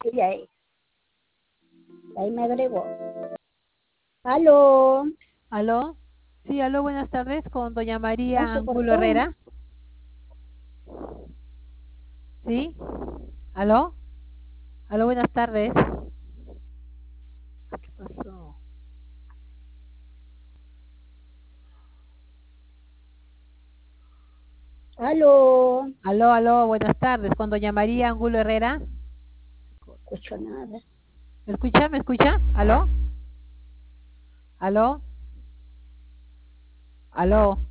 Ella es. Ahí me agregó. Aló. ¿Aló? Sí, aló, buenas tardes, con doña Ya María se Angulo cortó. Herrera. ¿Sí? ¿Aló? Aló, buenas tardes. ¿Qué pasó? Aló. No Aló, buenas tardes, con doña María Angulo Herrera. escucho nada. ¿Me escucha? ¿Me escucha? ¿Aló? ¿Aló? ¿Aló?